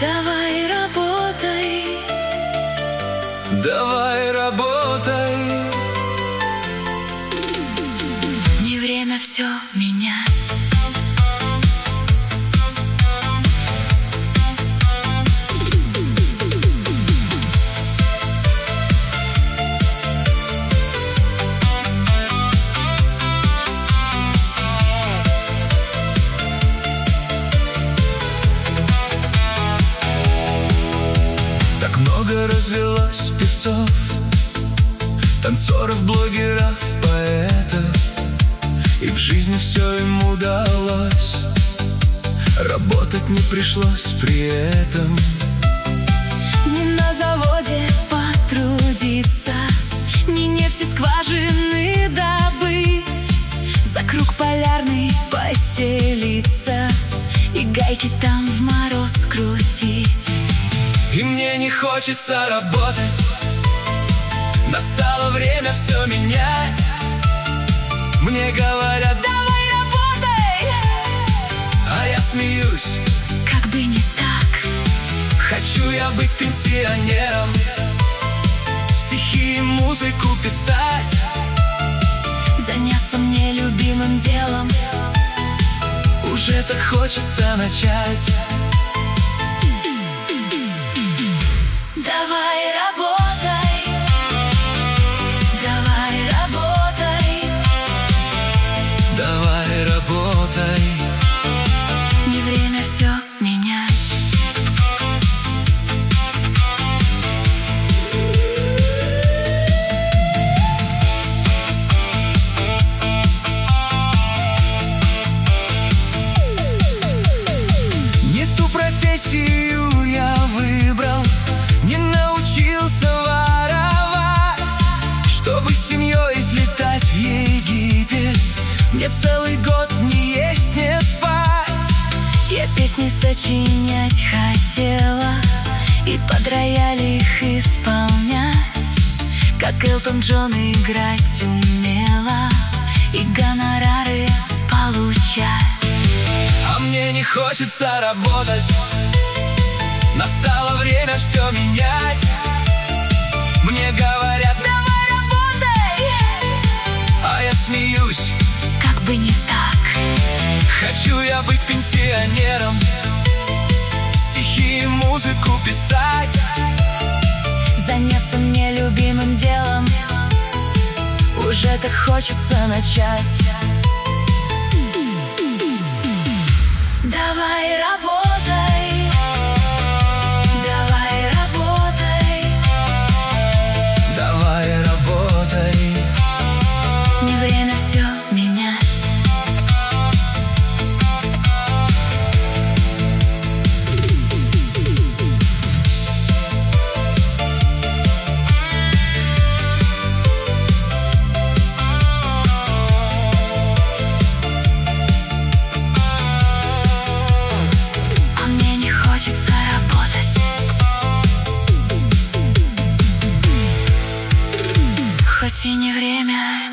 Давай работай, давай работай. не время все менять. Так много развелось певцов, танцоров, блогеров, поэтов, и в жизни все им удалось. Работать не пришлось при этом. Не на заводе потрудиться, не нефти скважины добыть, за круг полярный поселиться и гайки там в мороз крутить. И мне не хочется работать, настало время все менять. Мне говорят: давай работай, а я смеюсь, как бы не так. хочу я быть пенсионером, стихи и музыку писать, Заняться мне любимым делом. уже так хочется начать. Давай работай, давай работай, Давай работай, не время все менять. не ту профессию я выбрал, не научился воровать, чтобы с семьей слетать в Египет. Мне целый год не есть, не спать. Я песни сочинять хотела и под рояль их исполнять, как Элтон Джон играть умела и гонорары получать. А мне не хочется работать, настало время все менять. Мне говорят: Давай работай, а я смеюсь, как бы не так. хочу я быть пенсионером, стихи и музыку писать, Заняться мне любимым делом, уже так хочется начать. Давай работай, давай работай, давай работай, не время все менять. А мне не хочется работать, хоть и не время